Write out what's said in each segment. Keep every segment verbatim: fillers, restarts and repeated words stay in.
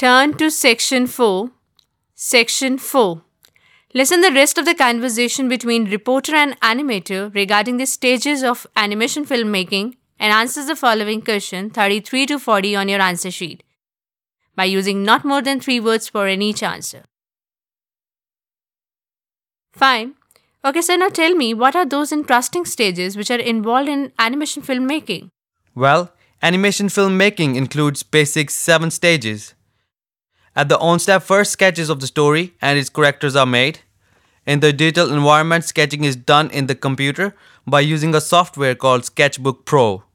Turn to section four. Section four. Listen the rest of the conversation between reporter and animator regarding the stages of animation filmmaking and answers the following question thirty-three to forty on your answer sheet by using not more than three words for any each answer. Fine. Okay, so now tell me, what are those interesting stages which are involved in animation filmmaking? Well, animation filmmaking includes basic seven stages. At the on-step, first sketches of the story and its characters are made. In the digital environment, sketching is done in the computer by using a software called Sketchbook Pro.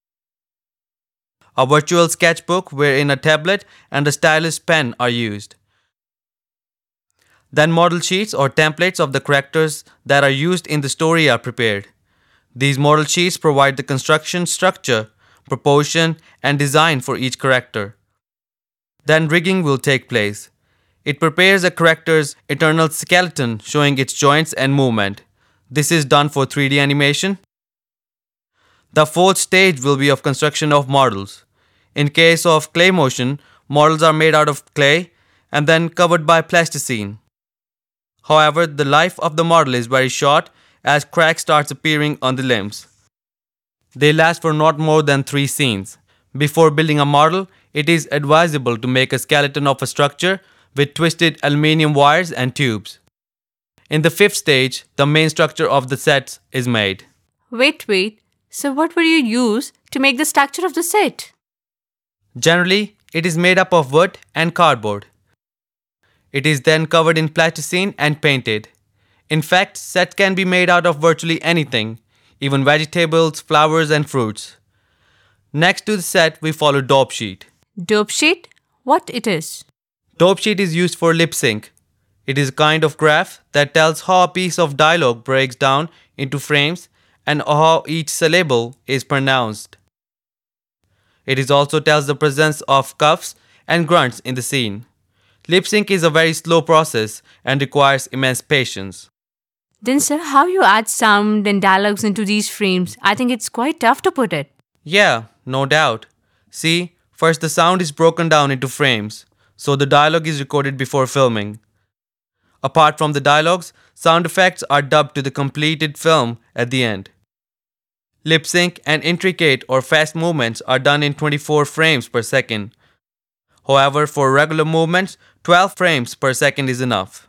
A virtual sketchbook wherein a tablet and a stylus pen are used. Then model sheets or templates of the characters that are used in the story are prepared. These model sheets provide the construction structure, proportion, and design for each character. Then rigging will take place. It prepares a character's internal skeleton showing its joints and movement. This is done for three D animation. The fourth stage will be of construction of models. In case of clay motion, models are made out of clay and then covered by plasticine. However, the life of the model is very short as cracks starts appearing on the limbs. They last for not more than three scenes. Before building a model, it is advisable to make a skeleton of a structure with twisted aluminium wires and tubes. In the fifth stage, the main structure of the sets is made. Wait, wait. So what would you use to make the structure of the set? Generally, it is made up of wood and cardboard. It is then covered in plasticine and painted. In fact, sets can be made out of virtually anything, even vegetables, flowers, and fruits. Next to the set, we follow dope sheet. Dope sheet? What it is? Dope sheet is used for lip sync. It is a kind of graph that tells how a piece of dialogue breaks down into frames and how each syllable is pronounced. It is also tells the presence of coughs and grunts in the scene. Lip sync is a very slow process and requires immense patience. Then sir, how you add sound and dialogues into these frames? I think it's quite tough to put it. Yeah, no doubt. See, first the sound is broken down into frames, so the dialogue is recorded before filming. Apart from the dialogues, sound effects are dubbed to the completed film at the end. Lip sync and intricate or fast movements are done in twenty-four frames per second. However, for regular movements, twelve frames per second is enough.